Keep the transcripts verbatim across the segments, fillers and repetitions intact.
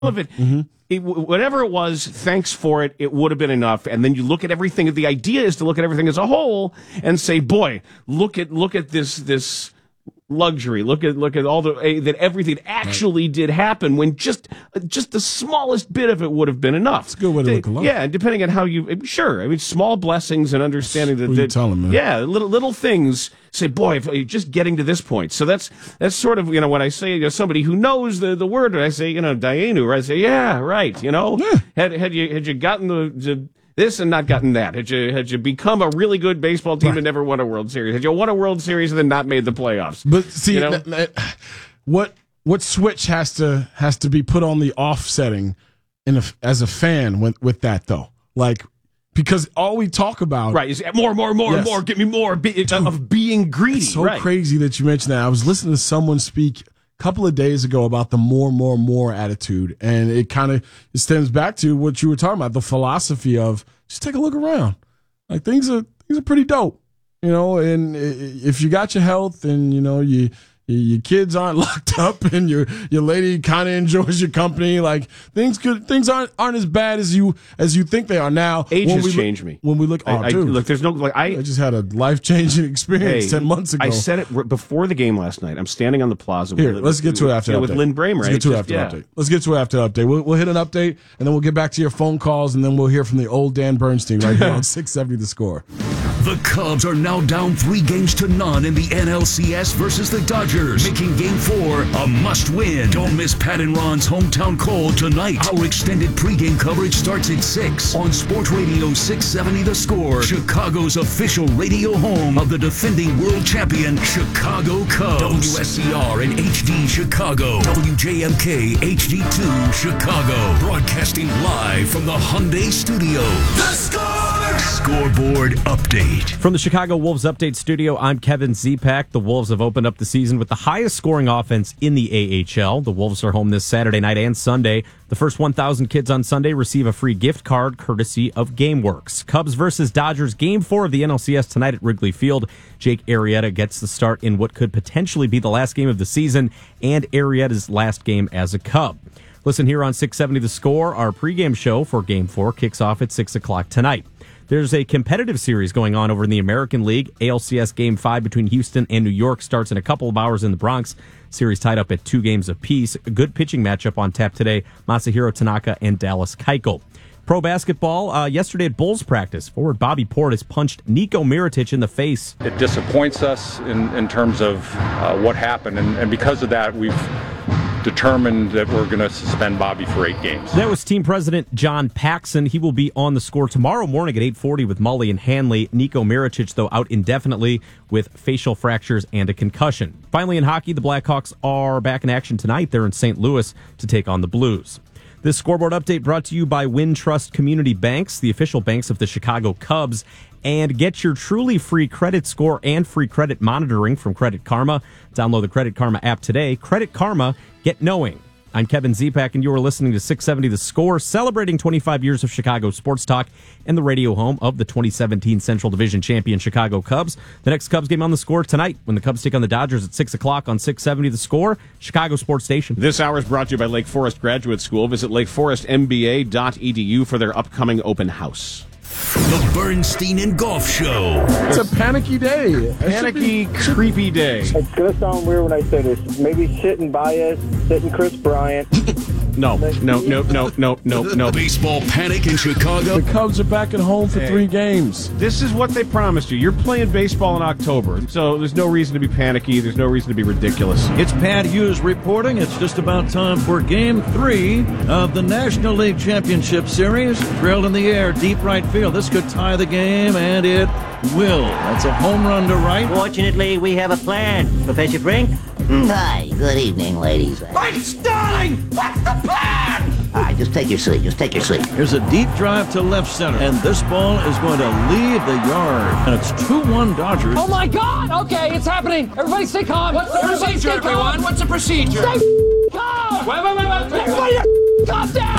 of it, mm-hmm. it, whatever it was, thanks for it, it would have been enough. And then you look at everything. The idea is to look at everything as a whole and say, boy, look at look at this this luxury. Look at look at all the uh, that everything actually right. did happen when just just the smallest bit of it would have been enough. It's a good way to they, look at life. Yeah, and depending on how you sure. I mean, small blessings and understanding that, what that you telling, man? yeah, little little things. Say, boy, if you're just getting to this point. So that's that's sort of, you know, when I say, you know, somebody who knows the, the word, I say, you know, Dainu, I say, yeah, right, you know, yeah. had had you had you gotten the, the this and not gotten that, had you had you become a really good baseball team right. and never won a World Series, had you won a World Series and then not made the playoffs. But see, you know? that, that, what what switch has to has to be put on the off setting in a, as a fan with with that though, like. Because all we talk about... Right, is more, more, more, yes. more, give me more be, Dude, of being greedy. It's so right. crazy that you mentioned that. I was listening to someone speak a couple of days ago about the more, more, more attitude. And it kind of it stems back to what you were talking about, the philosophy of just take a look around. Like things are things are pretty dope, you know, and if you got your health and, you know, you... your kids aren't locked up and your your lady kind of enjoys your company. Like things could things aren't aren't as bad as you as you think they are now. Age when has we changed look, me. When we look, oh, I, I, dude, look, there's no like I, I just had a life changing experience hey, ten months ago. I said it r- before the game last night. I'm standing on the plaza. Here, with, let's get to it after you know, update. with Lynn Bramer. Let's right? get to it just, after yeah. update. Let's get to it after update. We'll, we'll hit an update and then we'll get back to your phone calls and then we'll hear from the old Dan Bernstein right here on six seventy The Score. The Cubs are now down three games to none in the N L C S versus the Dodgers, making Game Four a must-win. Don't miss Pat and Ron's Hometown Call tonight. Our extended pregame coverage starts at six on Sports Radio six seventy The Score, Chicago's official radio home of the defending world champion Chicago Cubs. W S C R and H D Chicago, W J M K H D two Chicago, broadcasting live from the Hyundai Studio. The Score! Scoreboard update. From the Chicago Wolves Update Studio, I'm Kevin Zipak. The Wolves have opened up the season with the highest scoring offense in the A H L. The Wolves are home this Saturday night and Sunday. The first one thousand kids on Sunday receive a free gift card courtesy of GameWorks. Cubs versus Dodgers, Game four of the N L C S tonight at Wrigley Field. Jake Arrieta gets the start in what could potentially be the last game of the season and Arrieta's last game as a Cub. Listen here on six seventy The Score. Our pregame show for Game four kicks off at six o'clock tonight. There's a competitive series going on over in the American League. A L C S Game five between Houston and New York starts in a couple of hours in the Bronx. Series tied up at two games apiece. A good pitching matchup on tap today. Masahiro Tanaka and Dallas Keuchel. Pro basketball, uh, yesterday at Bulls practice, forward Bobby Portis punched Niko Mirotic in the face. It disappoints us in, in terms of uh, what happened, and, and because of that, we've determined that we're going to suspend Bobby for eight games. That was team president John Paxson. He will be on the Score tomorrow morning at eight forty with Mully and Hanley. Niko Mirotic, though, out indefinitely with facial fractures and a concussion. Finally, in hockey, the Blackhawks are back in action tonight. They're in Saint Louis to take on the Blues. This scoreboard update brought to you by Wintrust Community Banks, the official banks of the Chicago Cubs. And get your truly free credit score and free credit monitoring from Credit Karma. Download the Credit Karma app today. Credit Karma, get knowing. I'm Kevin Zipak, and you are listening to six seventy The Score, celebrating twenty-five years of Chicago sports talk and the radio home of the twenty seventeen Central Division champion Chicago Cubs. The next Cubs game on the Score tonight when the Cubs take on the Dodgers at six o'clock on six seventy The Score, Chicago Sports Station. This hour is brought to you by Lake Forest Graduate School. Visit lake forest m b a dot e d u for their upcoming open house. The Bernstein and Golf Show. It's a panicky day. Panicky, creepy day. It's going to sound weird when I say this. Maybe sitting Baez, sitting Chris Bryant. No, no, no, no, no, no, no. Baseball panic in Chicago. The Cubs are back at home for Hey. three games. This is what they promised you. You're playing baseball in October, so there's no reason to be panicky. There's no reason to be ridiculous. It's Pat Hughes reporting. It's just about time for Game three of the National League Championship Series. Drilled in the air, deep right field. This could tie the game, and it will. That's a home run to right. Fortunately, we have a plan. Professor Brink? Hi, good evening, ladies. Mike Starling! What's the plan? All right, just take your seat. Just take your seat. Here's a deep drive to left center, and this ball is going to leave the yard. And it's two one Dodgers. Oh, my God! Okay, it's happening. Everybody stay calm. What's the Everybody procedure, everyone? Calm. What's the procedure? Stay calm! Wait, wait, wait, wait. Everybody calm down! And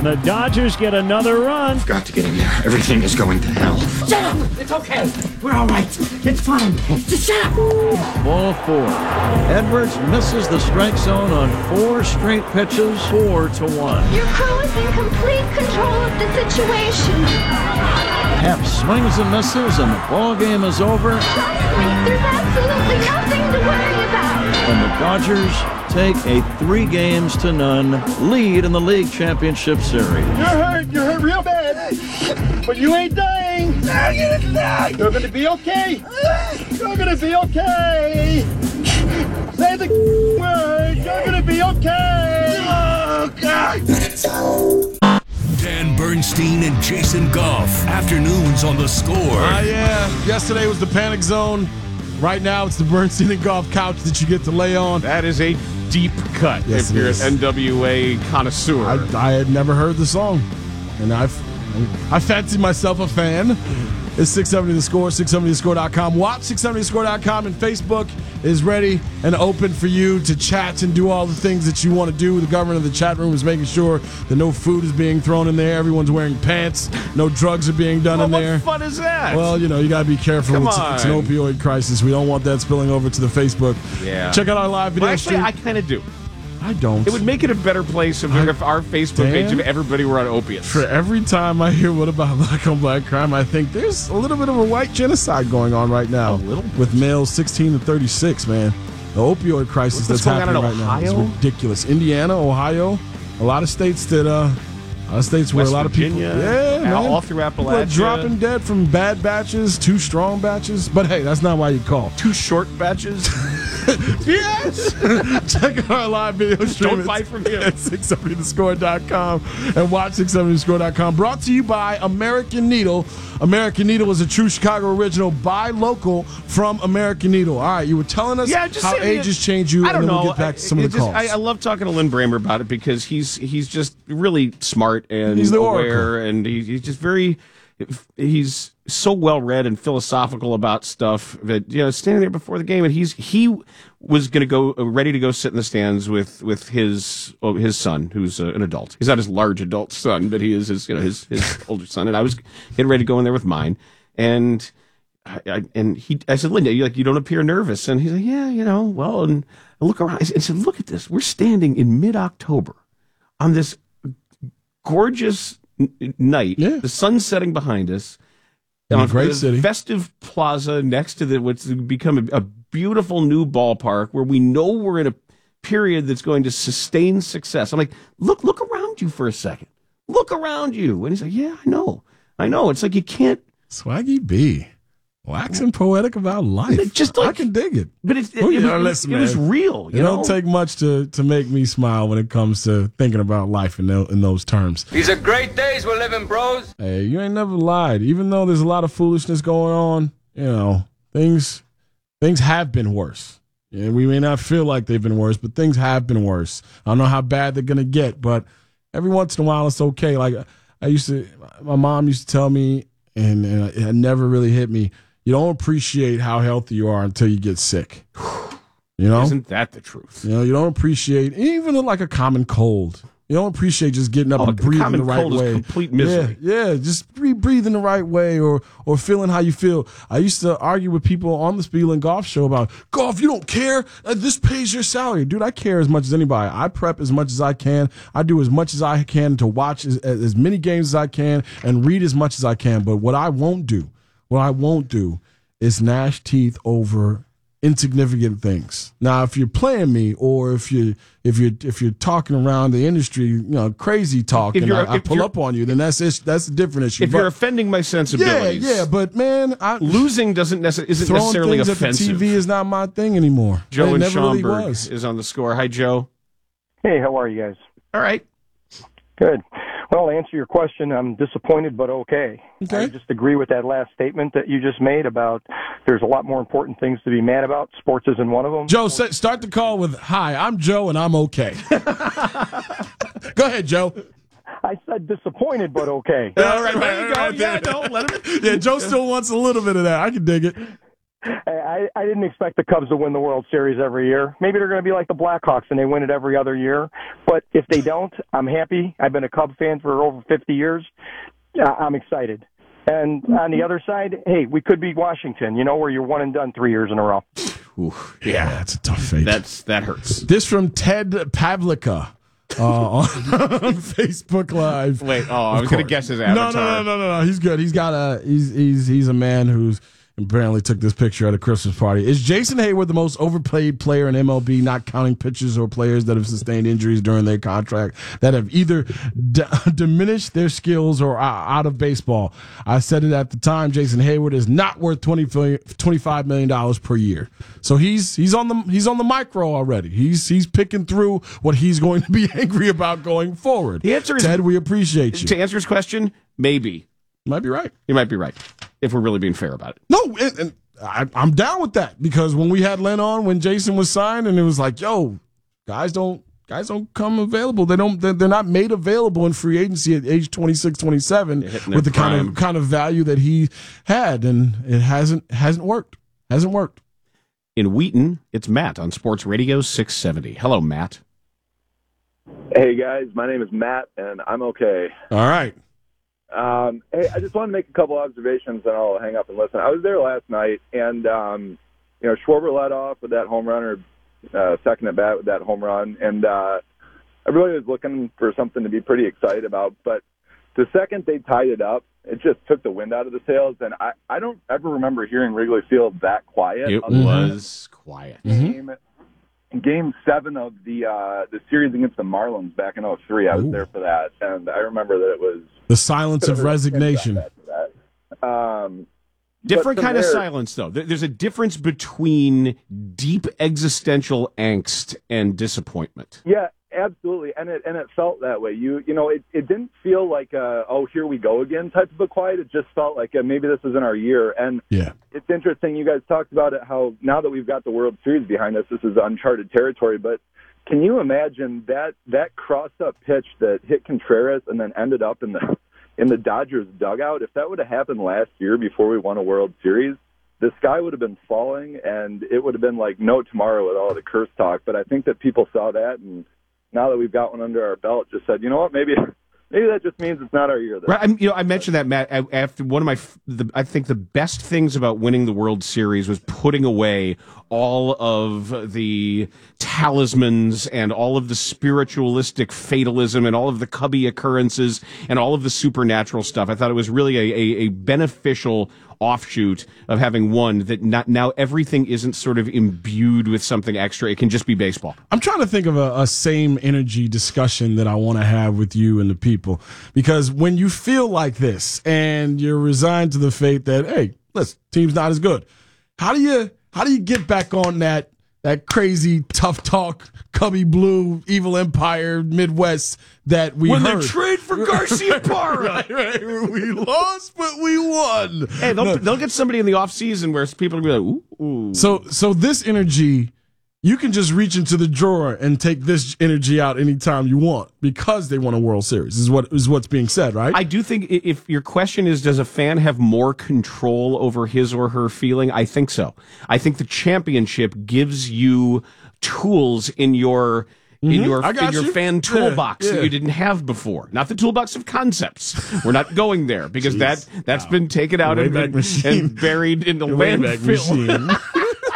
And the Dodgers get another run. Got to get in there. Everything is going to hell. Shut up! It's okay. We're all right. It's fine. Just shut up. Ball four. Edwards misses the strike zone on four straight pitches, four to one. Your crew is in complete control of the situation. Happ swings and misses, and the ball game is over. Trust me, there's absolutely nothing to worry about. And the Dodgers take a three games to none lead in the league championship series. You're hurt. You're hurt real bad. But you ain't dying. No, you're not dying. You're going to be okay. You're going to be okay. Say the word. You're going to be okay. Oh, God. Dan Bernstein and Jason Goff. Afternoons on The Score. Oh, uh, yeah. Yesterday was the Panic Zone. Right now, it's the Bernstein and Goff couch that you get to lay on. That is a deep cut yes, if you're an N W A connoisseur. I, I had never heard the song, and I've, I fancy myself a fan. It's six seventy The Score, six seventy the score dot com. Watch six seventy the score dot com, and Facebook is ready and open for you to chat and do all the things that you want to do. The government of the chat room is making sure that no food is being thrown in there. Everyone's wearing pants. No drugs are being done well, in what there. What fun is that? Well, you know, you got to be careful. Come it's, on. it's an opioid crisis. We don't want that spilling over to the Facebook. Yeah. Check out our live video well, actually, stream. I kind of do. I don't. It would make it a better place if, I, if our Facebook Dan, page if everybody were on opiates. For every time I hear what about black on black crime, I think there's a little bit of a white genocide going on right now. A little with males sixteen to thirty-six, man. The opioid crisis What's that's happening right Ohio? now is ridiculous. Indiana, Ohio, a lot of states that uh a lot of states where West a lot Virginia, of people yeah, man. all through People Appalachia. are dropping dead from bad batches, too strong batches. But hey, that's not why you call. Too short batches. Yes! Check out our live video stream. Don't buy from here. At six seventy the score dot com and watch six seventy the score dot com. Brought to you by American Needle. American Needle is a true Chicago original. Buy local from American Needle. All right, you were telling us yeah, just how ages change you, I don't and then know. we'll get back to some I, of the just, calls. I, I love talking to Lynn Bramer about it because he's he's just really smart and He's the aware, oracle. and he, he's just very he's so well read and philosophical about stuff that, you know, standing there before the game, and he's he was going to go ready to go sit in the stands with with his oh, his son, who's uh, an adult. He's not his large adult son, but he is his you know his his older son, and I was getting ready to go in there with mine, and. I, I, and he, I said, Linda, you like you don't appear nervous, and he's like, yeah, you know, well, and I look around, I said, look at this, we're standing in mid-October on this gorgeous n- night, yeah. the sun's setting behind us, in on a great the city, festive plaza next to the what's become a, a beautiful new ballpark where we know we're in a period that's going to sustain success. I'm like, look, look around you for a second, look around you, and he's like, yeah, I know, I know. It's like you can't. Swaggy B. Waxing poetic about life. Just like, I can dig it. But it's, it, well, it, know, it, listen, it was real. You it know? don't take much to, to make me smile when it comes to thinking about life in, the, in those terms. These are great days we're living, bros. Hey, you ain't never lied. Even though there's a lot of foolishness going on, you know, things things have been worse. Yeah, we may not feel like they've been worse, but things have been worse. I don't know how bad they're going to get, but every once in a while it's okay. Like I used to, my mom used to tell me, and, and it never really hit me, you don't appreciate how healthy you are until you get sick. You know? Isn't that the truth? You know, you don't appreciate even like a common cold. You don't appreciate just getting up oh, and breathing the, the right cold way. Is complete misery. Yeah, yeah, just breathe, breathing the right way, or or feeling how you feel. I used to argue with people on the Spiel and Golf show about golf. You don't care. Uh, this pays your salary, dude. I care as much as anybody. I prep as much as I can. I do as much as I can to watch as, as many games as I can and read as much as I can. But what I won't do, what I won't do, is gnash teeth over insignificant things. Now, if you're playing me, or if you if you're if you're talking around the industry, you know, crazy talk, if and I, I if pull up on you, then that's that's a different issue. If but, you're offending my sensibilities, yeah, yeah, but man, I, losing doesn't necessarily isn't throwing necessarily things offensive. At the T V is not my thing anymore. Joe it in never really Schaumburg was. is on the score. Hi, Joe. Hey, how are you guys? All right. Good. Well, to answer your question, I'm disappointed but okay. Okay. I just agree with that last statement that you just made about there's a lot more important things to be mad about. Sports isn't one of them. Joe, say, start the call with, hi, I'm Joe and I'm okay. Go ahead, Joe. I said disappointed but okay. All right, there you go. Yeah, no, let him. Yeah, Joe still wants a little bit of that. I can dig it. I I, I didn't expect the Cubs to win the World Series every year. Maybe they're going to be like the Blackhawks and they win it every other year. But if they don't, I'm happy. I've been a Cub fan for over fifty years. I'm excited. And on the other side, hey, we could be Washington, you know, where you're one and done three years in a row. Ooh, yeah, that's a tough fate. That's that hurts. This from Ted Pavlica. Uh, on, on Facebook Live. Wait, oh, I was going to guess his avatar. No, no, no, no, no, no. He's good. He's got a. He's he's he's a man who's apparently took this picture at a Christmas party. Is Jason Hayward the most overpaid player in M L B, not counting pitchers or players that have sustained injuries during their contract that have either d- diminished their skills or are out of baseball? I said it at the time. Jason Hayward is not worth twenty, twenty-five million dollars per year. So he's he's on the he's on the micro already. He's he's picking through what he's going to be angry about going forward. The answer is, Ted, we appreciate you. To answer his question, maybe. You might be right. You might be right, if we're really being fair about it. No, and, and I, I'm down with that, because when we had Len on, when Jason was signed, and it was like, yo, guys don't guys don't come available. They don't. They're, they're not made available in free agency at age twenty-six, twenty-seven with the prime. kind of kind of value that he had, and it hasn't hasn't worked. Hasn't worked. In Wheaton, it's Matt on Sports Radio six seventy. Hello, Matt. Hey, guys. My name is Matt, and I'm okay. All right. Um, hey, I just wanted to make a couple observations, and I'll hang up and listen. I was there last night, and, um, you know, Schwarber led off with that home run, or uh, second at bat with that home run, and uh, I really was looking for something to be pretty excited about. But the second they tied it up, it just took the wind out of the sails, and I, I don't ever remember hearing Wrigley Field that quiet. It was quiet. Game, game seven of the uh, the series against the Marlins back in oh three, I was Ooh. there for that, and I remember that it was The silence of resignation. Um, Different but from kind of there- silence, though. There- There's a difference between deep existential angst and disappointment. Yeah, absolutely, and it and it felt that way. You you know, it, it didn't feel like a, oh, here we go again type of a quiet. It just felt like a, maybe this isn't our year. And yeah, it's interesting. You guys talked about it, how now that we've got the World Series behind us, this is uncharted territory. But can you imagine that that cross-up pitch that hit Contreras and then ended up in the in the Dodgers dugout? If that would have happened last year before we won a World Series, the sky would have been falling, and it would have been like no tomorrow with all the curse talk. But I think that people saw that, and now that we've got one under our belt, just said, you know what, maybe maybe that just means it's not our year. Then. Right, I'm, you know, I mentioned that, Matt. I- After one of my, f- the, I think the best things about winning the World Series was putting away all of the talismans and all of the spiritualistic fatalism and all of the Cubby occurrences and all of the supernatural stuff. I thought it was really a, a, a beneficial offshoot of having won, that not, now everything isn't sort of imbued with something extra. It can just be baseball. I'm trying to think of a, a same energy discussion that I want to have with you and the people, because when you feel like this and you're resigned to the fate that, hey, listen, team's not as good, how do you how do you get back on that that crazy tough talk Cubby Blue Evil Empire Midwest that we when heard? they trade for Garcia Parra. right, right. We lost, but we won. Hey, they'll, No. they'll get somebody in the offseason where people will be like, ooh, ooh. So, so this energy, you can just reach into the drawer and take this energy out anytime you want, because they won a World Series, is what is what's being said, right? I do think i- if your question is, does a fan have more control over his or her feeling? I think so. I think the championship gives you tools in your in Mhm. your I got in your you. fan Yeah, toolbox yeah. that you didn't have before. Not the toolbox of concepts. We're not going there, because that that's been taken out and, Wayback been, Machine. and buried in the The Wayback landfill. Machine.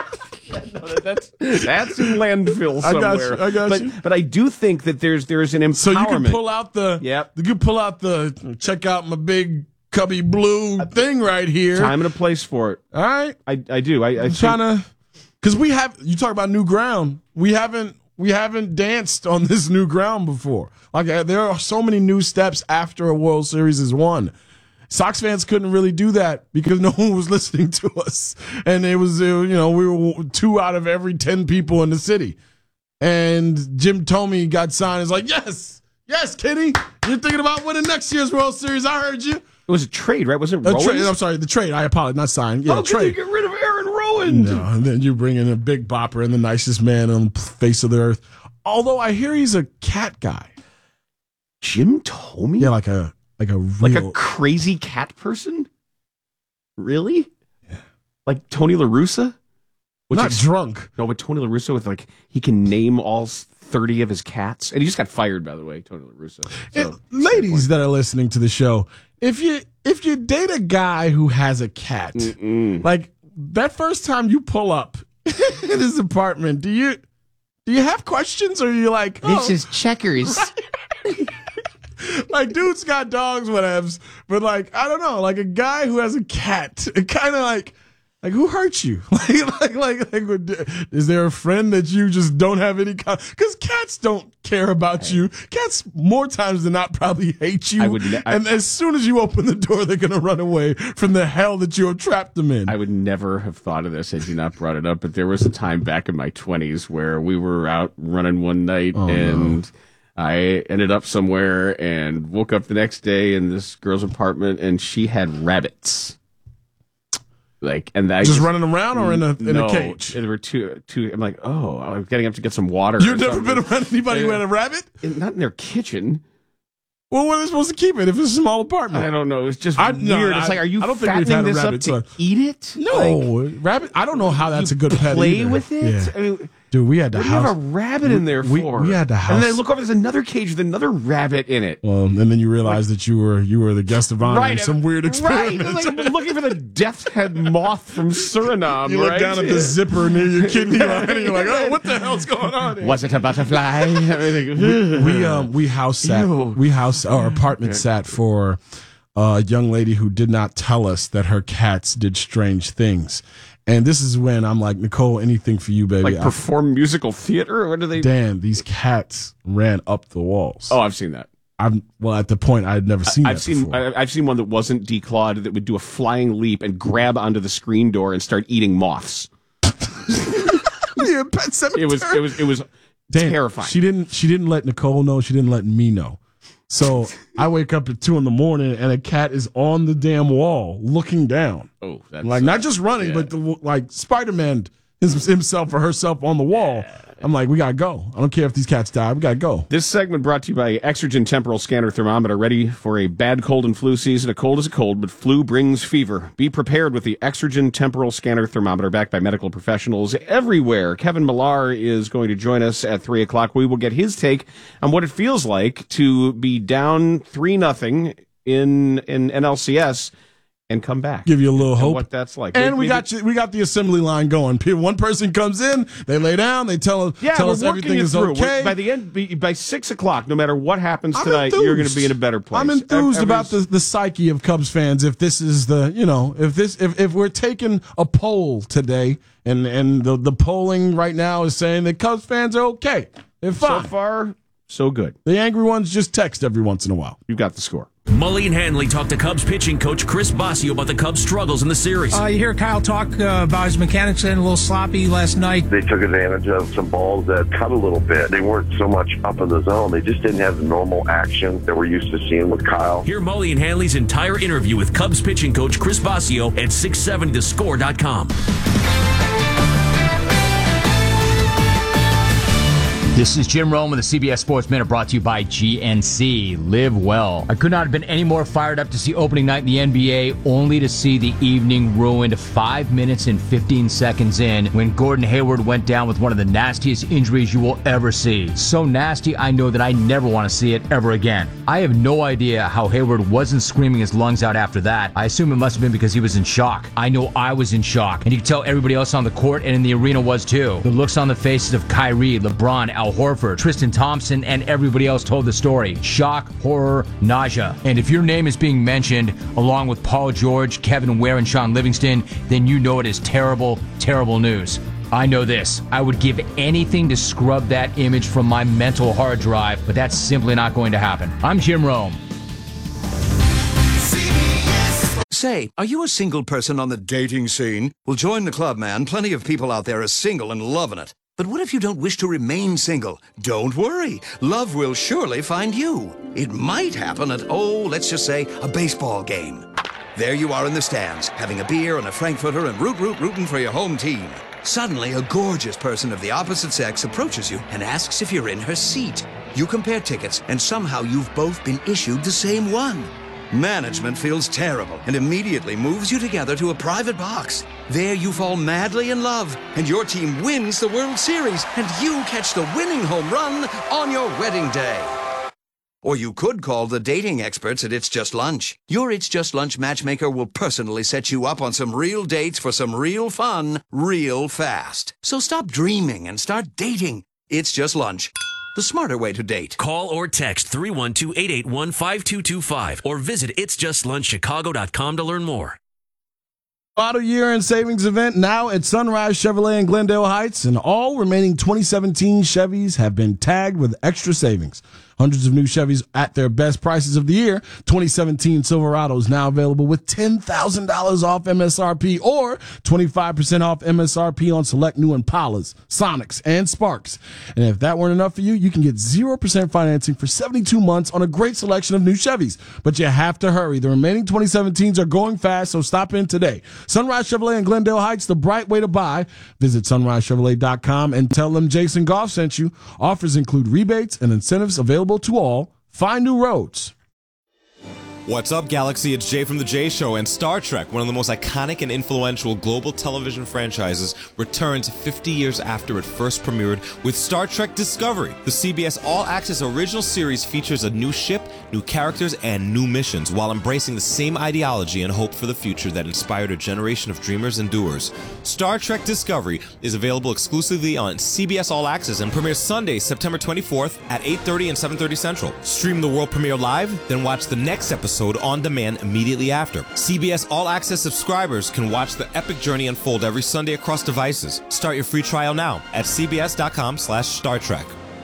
No, that's that's in landfill I got somewhere. you, I got but you. but I do think that there's there's an empowerment. So you can pull out the, Yep. you can pull out the, check out my big Cubby Blue thing right here. Time and a place for it. All right. I I do. I, I I'm think- trying to, because we have, you talk about new ground. We haven't, we haven't danced on this new ground before. Like, uh, there are so many new steps after a World Series is won. Sox fans couldn't really do that because no one was listening to us. And it was, uh, you know, we were two out of every ten people in the city. And Jim Thome got signed. It's like, yes, yes, Kenny, you're thinking about winning next year's World Series. I heard you. It was a trade, right? Wasn't it A Rowan's? trade, I'm sorry, the trade. I apologize, not signed. Yeah, How trade. can you get rid of Aaron Rowan? No, and then you bring in a big bopper and the nicest man on the face of the earth. Although I hear he's a cat guy. Jim Thome? Yeah, like a like a real, Like a crazy cat person? Really? Yeah. Like Tony La Russa? What's Not ex- drunk. No, but Tony La Russa with like he can name all thirty of his cats, and he just got fired, by the way, Tony La Russa. So, And ladies that are listening to the show, if you if you date a guy who has a cat, Mm-mm. like that first time you pull up in his apartment, do you do you have questions, or are you like, oh, this is Checkers? like dudes got dogs, whatevs, but like I don't know, like a guy who has a cat, it kind of like. Like, who hurt you? Like, like, like, like, would- is there a friend that you just don't have any? Because cats don't care about you. Cats, more times than not, probably hate you. I would ne- I- and as soon as you open the door, they're going to run away from the hell that you have trapped them in. I would never have thought of this had you not brought it up, but there was a time back in my twenties where we were out running one night Oh, and no. I ended up somewhere and woke up the next day in this girl's apartment and she had rabbits. Like and I just, just running around or in a in no, a cage? There were two two. I'm like, oh, I'm getting up to get some water. You've or never something. been around anybody who had a rabbit? Not in their kitchen. Well, where are they supposed to keep it if it's a small apartment? I don't know. It's just I- weird. no, it's I- like, are you I don't think we've fattening had a this up rabbit, to so- eat it? No, Like, rabbit. I don't know how that's a good pet. play either. with it. Yeah. I mean, Dude, we had the what do you house. have a rabbit in there we, for? We had the house. And then I look over, there's another cage with another rabbit in it. Well, and then you realize that you were you were the guest of honor in Right, some weird experiment. Right. Like, I'm looking for the death's head moth from Suriname. You look right? down at the zipper near your kidney line, and you're like, "Oh, what the hell's going on here?" Was it a butterfly? we, we um we house sat Ew. we house our apartment sat for a young lady who did not tell us that her cats did strange things, and this is when I'm like, Nicole, anything for you, baby. Like I- perform musical theater? Or what do they? Dan, these cats ran up the walls. Oh, I've seen that. I'm well at the point I had never seen. I've that seen before. I- I've seen one that wasn't declawed that would do a flying leap and grab onto the screen door and start eating moths. Yeah, Pet Cemetery. It was it was it was Dan, terrifying. She didn't. She didn't let Nicole know. She didn't let me know. So I wake up at two in the morning and a cat is on the damn wall looking down. Oh, that's Like not just running, yeah. but the, like Spider-Man his, himself or herself on the wall. I'm like, we gotta go. I don't care if these cats die. We gotta go. This segment brought to you by Exergen Temporal Scanner Thermometer. Ready for a bad cold and flu season? A cold is a cold, but flu brings fever. Be prepared with the Exergen Temporal Scanner Thermometer, backed by medical professionals everywhere. Kevin Millar is going to join us at three o'clock. We will get his take on what it feels like to be down three nothing in in N L C S and come back. Give you a little And hope. what that's like. And Maybe- we got you, we got the assembly line going. Pe- One person comes in, they lay down, they tell, Yeah, tell we're us working everything it is through. okay. We're- by the end, by, by six o'clock, no matter what happens I'm tonight, you're going to enthused. be in a better place. I'm enthused Ev- about the, the psyche of Cubs fans. If this is the, you know, if this, if, if we're taking a poll today, and and the the polling right now is saying that Cubs fans are okay, they're So fine. far, so good. The angry ones just text every once in a while. You got the score. Mully and Hanley talked to Cubs pitching coach Chris Bosio about the Cubs' struggles in the series. Uh, you hear Kyle talk uh, about his mechanics getting a little sloppy last night. They took advantage of some balls that cut a little bit. They weren't so much up in the zone. They just didn't have the normal action that we're used to seeing with Kyle. Hear Mully and Hanley's entire interview with Cubs pitching coach Chris Bosio at six seventy the score dot com. This is Jim Rome with the C B S Sports Minute, brought to you by G N C. Live well. I could not have been any more fired up to see opening night in the N B A, only to see the evening ruined five minutes and fifteen seconds in when Gordon Hayward went down with one of the nastiest injuries you will ever see. So nasty, I know that I never want to see it ever again. I have no idea how Hayward wasn't screaming his lungs out after that. I assume it must have been because he was in shock. I know I was in shock, and you can tell everybody else on the court and in the arena was too. The looks on the faces of Kyrie, LeBron, Al Horford, Tristan Thompson, and everybody else told the story. Shock, horror, nausea. And if your name is being mentioned along with Paul George, Kevin Ware, and Sean Livingston, then you know it is terrible, terrible news. I know this. I would give anything to scrub that image from my mental hard drive, but that's simply not going to happen. I'm Jim Rome. Say, are you a single person on the dating scene? Well, join the club, man. Plenty of people out there are single and loving it. But what if you don't wish to remain single? Don't worry. Love will surely find you. It might happen at, oh, let's just say, a baseball game. There you are in the stands, having a beer and a Frankfurter and root, root, rooting for your home team. Suddenly, a gorgeous person of the opposite sex approaches you and asks if you're in her seat. You compare tickets, and somehow you've both been issued the same one. Management feels terrible and immediately moves you together to a private box. There you fall madly in love, and your team wins the World Series, and you catch the winning home run on your wedding day. Or you could call the dating experts at It's Just Lunch. Your It's Just Lunch matchmaker will personally set you up on some real dates for some real fun, real fast. So stop dreaming and start dating. It's Just Lunch, the smarter way to date. Call or text three one two, eight eight one, five two two five or visit its just lunch chicago dot com to learn more. Auto year and savings event now at Sunrise Chevrolet in Glendale Heights, and all remaining twenty seventeen Chevys have been tagged with extra savings. Hundreds of new Chevys at their best prices of the year. twenty seventeen Silverado is now available with ten thousand dollars off M S R P or twenty-five percent off M S R P on select new Impalas, Sonics, and Sparks. And if that weren't enough for you, you can get zero percent financing for seventy-two months on a great selection of new Chevys. But you have to hurry. The remaining twenty seventeens are going fast, so stop in today. Sunrise Chevrolet in Glendale Heights, the bright way to buy. Visit sunrise chevrolet dot com and tell them Jason Goff sent you. Offers include rebates and incentives available to all. Find new roads. What's up, Galaxy? It's Jay from The Jay Show, and Star Trek, one of the most iconic and influential global television franchises, returns fifty years after it first premiered with Star Trek Discovery. The C B S All Access original series features a new ship, new characters, and new missions, while embracing the same ideology and hope for the future that inspired a generation of dreamers and doers. Star Trek Discovery is available exclusively on C B S All Access and premieres Sunday, September twenty-fourth at eight thirty and seven thirty Central. Stream the world premiere live, then watch the next episode on demand immediately after. C B S All Access subscribers can watch the epic journey unfold every Sunday across devices. Start your free trial now at cbs.com slash Star Trek.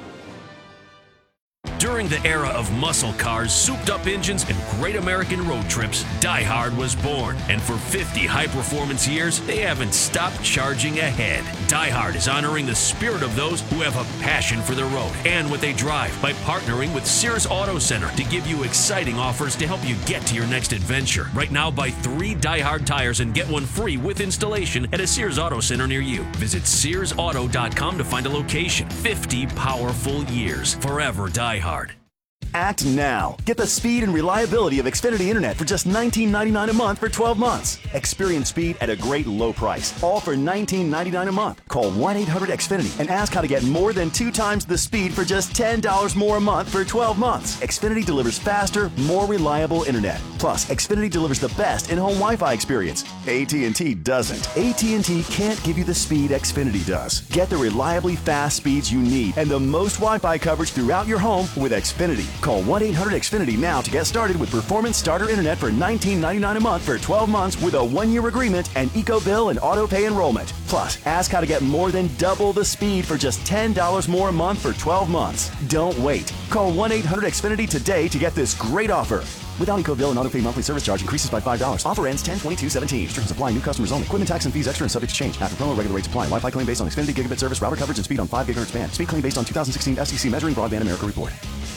During the era of muscle cars, souped-up engines, and great American road trips, Die Hard was born. And for fifty high-performance years, they haven't stopped charging ahead. Die Hard is honoring the spirit of those who have a passion for the road and what they drive by partnering with Sears Auto Center to give you exciting offers to help you get to your next adventure. Right now, buy three Die Hard tires and get one free with installation at a Sears Auto Center near you. Visit sears auto dot com to find a location. fifty powerful years. Forever Die Hard. Act now. Get the speed and reliability of Xfinity Internet for just nineteen ninety-nine dollars a month for twelve months. Experience speed at a great low price, all for nineteen ninety-nine dollars a month. Call one eight hundred X Finity and ask how to get more than two times the speed for just ten dollars more a month for twelve months. Xfinity delivers faster, more reliable Internet. Plus, Xfinity delivers the best in-home Wi-Fi experience. A T and T doesn't. A T and T can't give you the speed Xfinity does. Get the reliably fast speeds you need and the most Wi-Fi coverage throughout your home with Xfinity. Call one eight hundred X Finity now to get started with Performance Starter Internet for nineteen ninety-nine dollars a month for twelve months with a one-year agreement and EcoBill and auto-pay enrollment. Plus, ask how to get more than double the speed for just ten dollars more a month for twelve months. Don't wait. Call one eight hundred X Finity today to get this great offer. Without EcoBill and auto-pay monthly service charge increases by five dollars. Offer ends ten twenty-two seventeen. Restrictions apply. New customers only. Equipment tax and fees extra and subject to change. After promo, regular rates apply. Wi-Fi claim based on Xfinity gigabit service, router coverage, and speed on five gigahertz band. Speed claim based on two thousand sixteen S E C Measuring Broadband America report.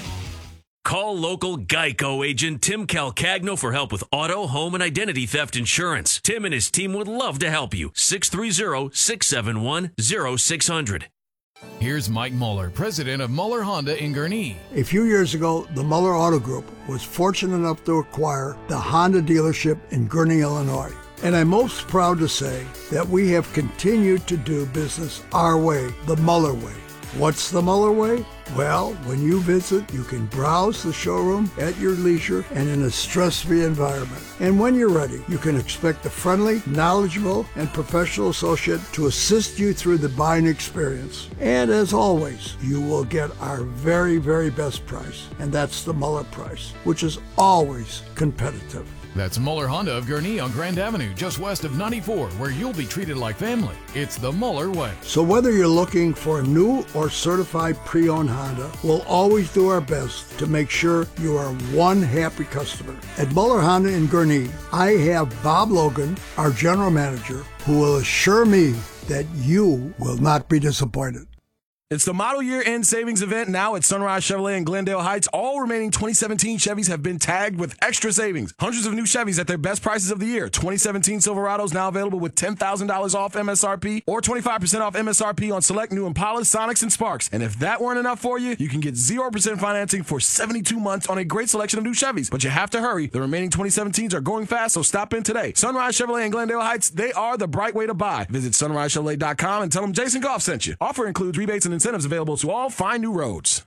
Call local Geico agent Tim Calcagno for help with auto, home, and identity theft insurance. Tim and his team would love to help you. six three zero, six seven one, zero six zero zero. Here's Mike Muller, president of Muller Honda in Gurnee. A few years ago, the Muller Auto Group was fortunate enough to acquire the Honda dealership in Gurnee, Illinois. And I'm most proud to say that we have continued to do business our way, the Muller way. What's the Muller way? Well, when you visit, you can browse the showroom at your leisure and in a stress-free environment. And when you're ready, you can expect a friendly, knowledgeable, and professional associate to assist you through the buying experience. And as always, you will get our very, very best price, and that's the Muller price, which is always competitive. That's Muller Honda of Gurnee on Grand Avenue, just west of ninety-four, where you'll be treated like family. It's the Muller way. So whether you're looking for a new or certified pre-owned Honda, we'll always do our best to make sure you are one happy customer. At Muller Honda in Gurnee, I have Bob Logan, our general manager, who will assure me that you will not be disappointed. It's the model year end savings event now at Sunrise Chevrolet in Glendale Heights. All remaining twenty seventeen Chevys have been tagged with extra savings. Hundreds of new Chevys at their best prices of the year. twenty seventeen Silverados now available with ten thousand dollars off M S R P or twenty-five percent off M S R P on select new Impalas, Sonics, and Sparks. And if that weren't enough for you, you can get zero percent financing for seventy-two months on a great selection of new Chevys. But you have to hurry. The remaining twenty seventeens are going fast, so stop in today. Sunrise Chevrolet in Glendale Heights, they are the bright way to buy. Visit sunrise chevrolet dot com and tell them Jason Goff sent you. Offer includes rebates and incentives available to all fine new roads.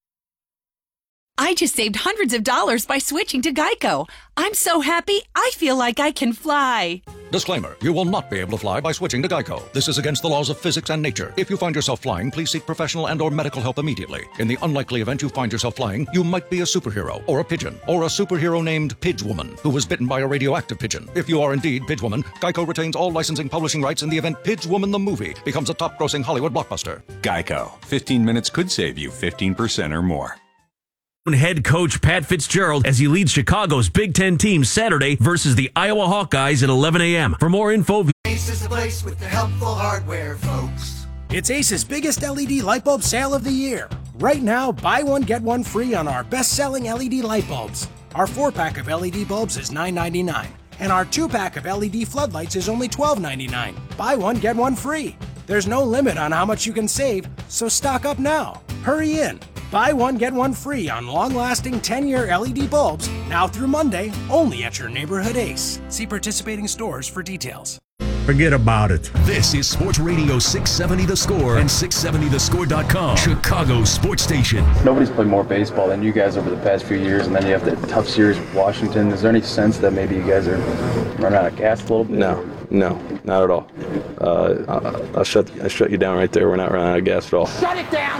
I just saved hundreds of dollars by switching to Geico. I'm so happy, I feel like I can fly. Disclaimer, you will not be able to fly by switching to Geico. This is against the laws of physics and nature. If you find yourself flying, please seek professional and or medical help immediately. In the unlikely event you find yourself flying, you might be a superhero, or a pigeon, or a superhero named Pidgewoman, who was bitten by a radioactive pigeon. If you are indeed Pidgewoman, Geico retains all licensing publishing rights in the event Pidgewoman the movie becomes a top-grossing Hollywood blockbuster. Geico. fifteen minutes could save you fifteen percent or more. Head coach Pat Fitzgerald as he leads Chicago's Big Ten team Saturday versus the Iowa Hawkeyes at eleven a.m. For more info, Ace is the place with the helpful hardware, folks. It's Ace's biggest L E D light bulb sale of the year. Right now, buy one, get one free on our best-selling L E D light bulbs. Our four-pack of L E D bulbs is nine ninety-nine, and our two-pack of L E D floodlights is only twelve ninety-nine. Buy one, get one free. There's no limit on how much you can save, so stock up now. Hurry in. Buy one, get one free on long-lasting ten-year L E D bulbs, now through Monday, only at your neighborhood Ace. See participating stores for details. Forget about it. This is Sports Radio six seventy The Score and six seventy the score dot com, Chicago sports station. Nobody's played more baseball than you guys over the past few years, and then you have the tough series with Washington. Is there any sense that maybe you guys are running out of gas a little bit? No, no, not at all. Uh, I'll, I'll shut I shut you down right there. We're not running out of gas at all. Shut it down!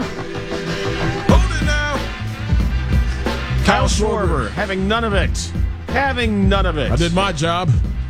Kyle Schwarber having none of it. Having none of it. I did my job.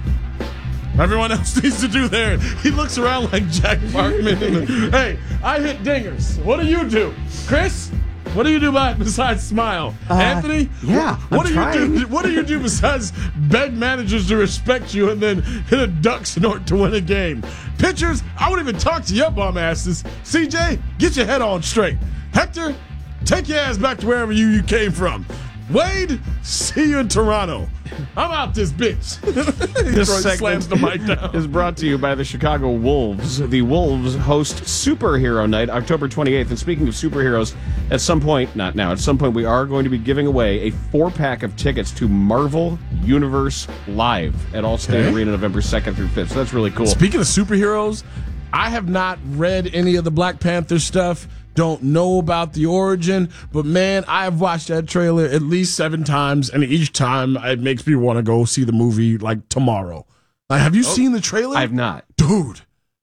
Everyone else needs to do theirs. He looks around like Jack Parkman. Hey, I hit dingers. What do you do? Chris? What do you do besides smile? Uh, Anthony? Yeah, What I'm do trying. you do? What do you do besides beg managers to respect you and then hit a duck snort to win a game? Pitchers? I wouldn't even talk to your bum asses. C J, get your head on straight. Hector, take your ass back to wherever you, you came from. Wade, see you in Toronto. I'm out this bitch. This He slams the mic down. is brought to you by the Chicago Wolves. The Wolves host Superhero Night, October twenty-eighth. And speaking of superheroes, at some point, not now, at some point we are going to be giving away a four-pack of tickets to Marvel Universe Live at Allstate Okay. Arena November second through fifth. So that's really cool. Speaking of superheroes, I have not read any of the Black Panther stuff. Don't know about the origin, but man, I have watched that trailer at least seven times, and each time it makes me want to go see the movie like tomorrow. Like, have you Oh, seen the trailer? I have not. Dude.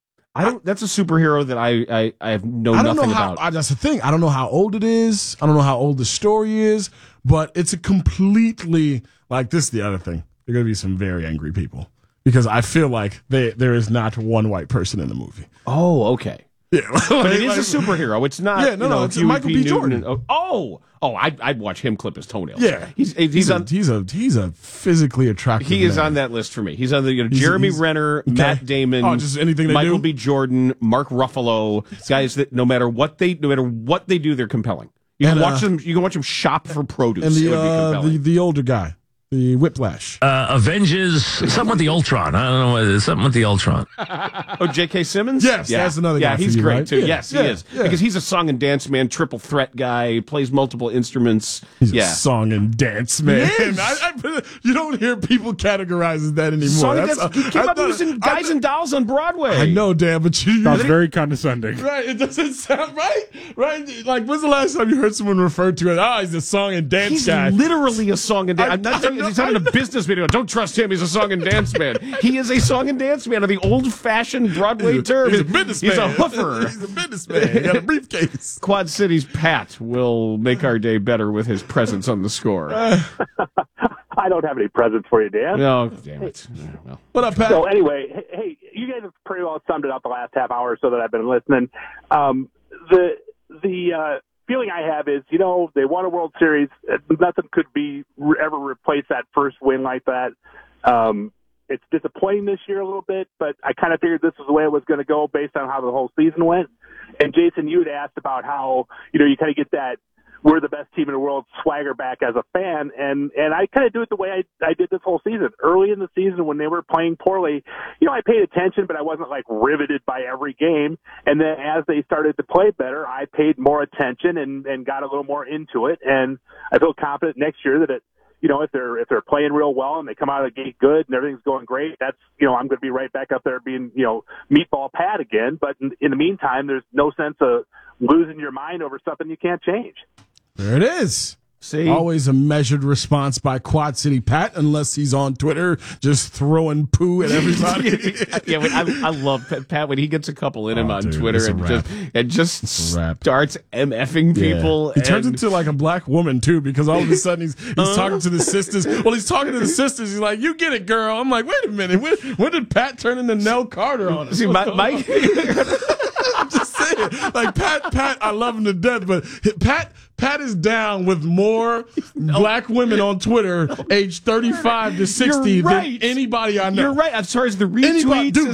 I don't. That's a superhero that I I, I have know I don't nothing know how. about. I, that's the thing. I don't know how old it is. I don't know how old the story is, but it's a completely like this. Is the other thing. There are going to be some very angry people because I feel like they there is not one white person in the movie. Oh, okay. Yeah, but it is a superhero. It's not. Yeah, no, you know, no, it's Huey Michael P. B. Newton Jordan. and- oh, oh, oh! I'd, I'd watch him clip his toenails. Yeah, he's he's, he's, on. a, he's a he's a physically attractive. He is man. on that list for me. He's on the you know, He's- Jeremy he's- Renner, okay. Matt Damon, Oh, just anything they Michael do? B. Jordan, Mark Ruffalo, guys that no matter what they no matter what they do, they're compelling. You can And, watch uh, them. You can watch them shop for produce. And it the would be uh, compelling. the the older guy, the Whiplash. Uh, Avengers, something with the Ultron. I don't know what it is. Something with the Ultron. Oh, J K. Simmons? Yes, that's another Yeah, guy for he's you, great, right? too. Yeah, yes, yeah, he is. yeah. Because he's a song and dance man, triple threat guy, plays multiple instruments. He's yeah. a song and dance man. He is. I, I, you don't hear people categorize as that anymore. Song and That's- dance. He came I up thought- using I Guys thought- and Dolls on Broadway. I know, Dan, but you. Sounds very condescending. Right, it doesn't sound right. Right, like when's the last time you heard someone refer to it? Oh, he's a song and dance He's guy. literally a song and dance. I- I'm not I saying know- he's not in a business video. Don't trust him. He's a song and dance man. He is a song and dance man of the old-fashioned Broadway He's a- term. he's a businessman. He's a hoofer. He's a businessman. He got a briefcase. Quad City's Pat will make our day better with his presence on the score. I don't have any presents for you, Dan. No, damn it. Well. What up, Pat? So anyway, hey, hey, you guys have pretty well summed it up the last half hour or so that I've been listening. Um, the the uh, feeling I have is, you know, they won a World Series. Nothing could be ever replace that first win like that. Um, It's disappointing this year a little bit, but I kind of figured this was the way it was going to go based on how the whole season went. And Jason, you had asked about how, you know, you kind of get that we're the best team in the world swagger back as a fan. And, and I kind of do it the way I, I did this whole season. Early in the season when they were playing poorly, you know, I paid attention, but I wasn't like riveted by every game. And then as they started to play better, I paid more attention and, and got a little more into it. And I feel confident next year that it, you know, if they're, if they're playing real well and they come out of the gate good and everything's going great, that's, you know, I'm going to be right back up there being, you know, meatball Pat again. But in, in the meantime, there's no sense of losing your mind over something you can't change. There it is. See? Always a measured response by Quad City Pat, unless he's on Twitter just throwing poo at everybody. yeah, when, I, I love Pat, Pat when he gets a couple in him oh, on dude, Twitter and just, and just starts MFing people. Yeah. He and... turns into like a black woman too, because all of a sudden he's he's uh? talking to the sisters. Well, he's talking to the sisters. He's like, "You get it, girl." I'm like, "Wait a minute. When, when did Pat turn into Nell Carter on us?" See, my, my... I'm just saying, like Pat, Pat, I love him to death, but Pat, Pat is down with more no. black women on Twitter, age thirty-five to sixty, right. than anybody I know. You're right. As far as the retweets. Anybody, dude,